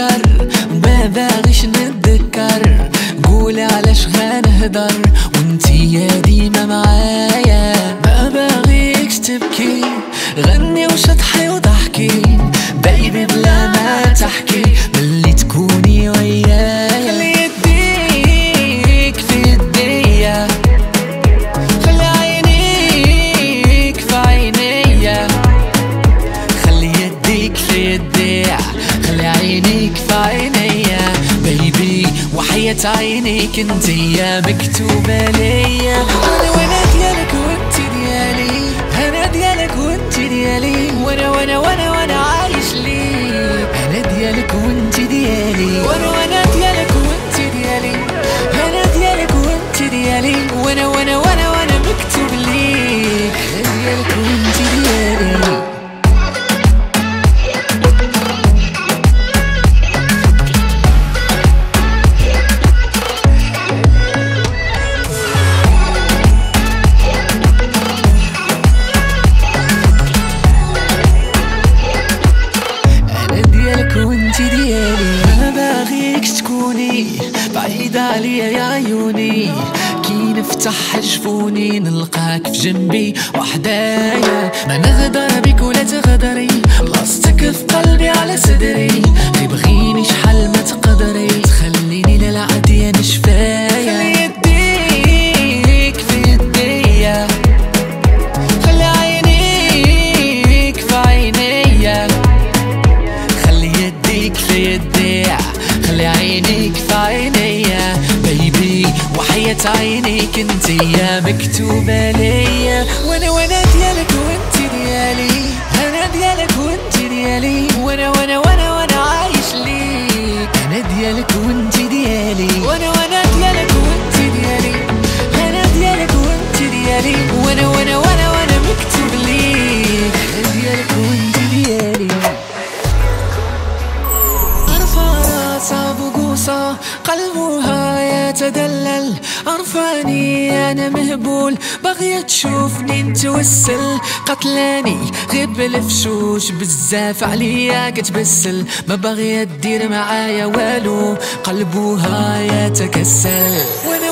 نفكر ما باغيش نتذكر، قولي علاش غنهدر وانتي يا ديما معايا. ما باغيكش تبكي، غني وشطحي وضحكي بيبي بلا ما تحكي، ملي تكوني ويايا. خلي يديك في يديا، خلي عينيك في عينيا، خلي يديك في يديا، خلي عينيك في عينيا بيبي، وحياة عينيك انتيا مكتوبة ليا. وانا ديالك وانتي ديالي، انا ديالك وانتي ديالي، وانا عايش ليك. انا ديالك وانتي ديالي، وانا ديالك وانتي ديالي، انا ديالك وانتي ديالي، وانا مكتوب ليك. انا ديالك وانتي ديالي. ما باغيكش تكوني بعيدة عليا يا عيوني، كي نفتح جفوني نلقاك في جنبي وحدايا. ما نغدر بك ولا تغدري، بلاصتك في قلبي على صدري، تبغيني شحال ما تقدري، تخليني للعادية نشفايا. خلي يديك في يديا، خلي عينيك في عينيا، خلي يديك في يديا، خلي عينيك في عينيا بيبي، وحياة عينيك انتيا مكتوبة ليا. وانا ديالك وانتي ديالي، انا ديالك وانتي ديالي، وانا عايش ليك. انا ديالك وانتي ديالي، وانا ديالك وانتي ديالي، انا ديالك وانتي ديالي، وانا مكتوب ليك. انا ديالك وانتي ديالي. بقوصة قلبها يتدلل، عرفاني أنا مهبول، بغيت تشوفني نتوسل، قتلاني غير بالفشوش بزاف عليا كتبسل، ما بغيت دير معايا والو، قلبها يتكسل.